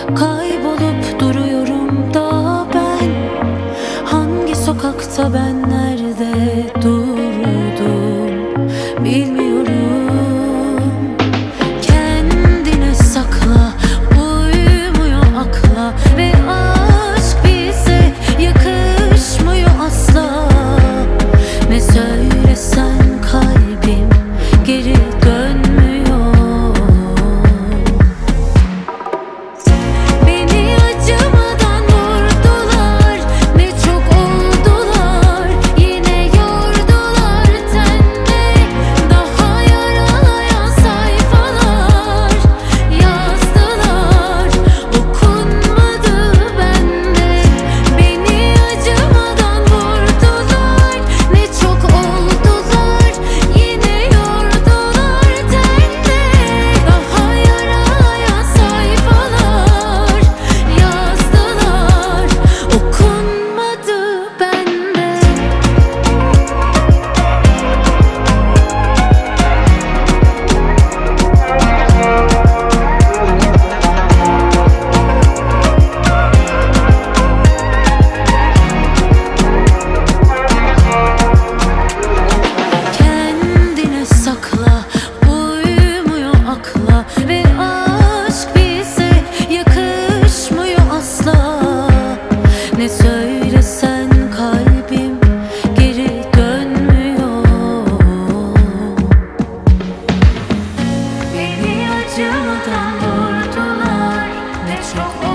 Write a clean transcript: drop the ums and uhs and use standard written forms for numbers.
Kaybolup duruyorum da ben, hangi sokakta ben nerede durdum bilmiyorum. Kendine sakla, uymuyor akla ve aşk bize yakışmıyor asla. Ne söylesen kalbim geri dönmüyor. Beni acımadan vurdular, ne çok oldular, yine yordular tenle. Daha yaralayan sayfalar yazdılar, okunmadı bende. Beni acımadan vurdular, ne çok oldular, yine yordular tenle. Daha yaralayan sayfalar yazdılar, okunmadı bende. Kendine sakla, uymuyor akla ve aşk bize yakışmıyor asla. Ne söylesen kalbim geri dönmüyor. Beni acımadan vurdular, ne çok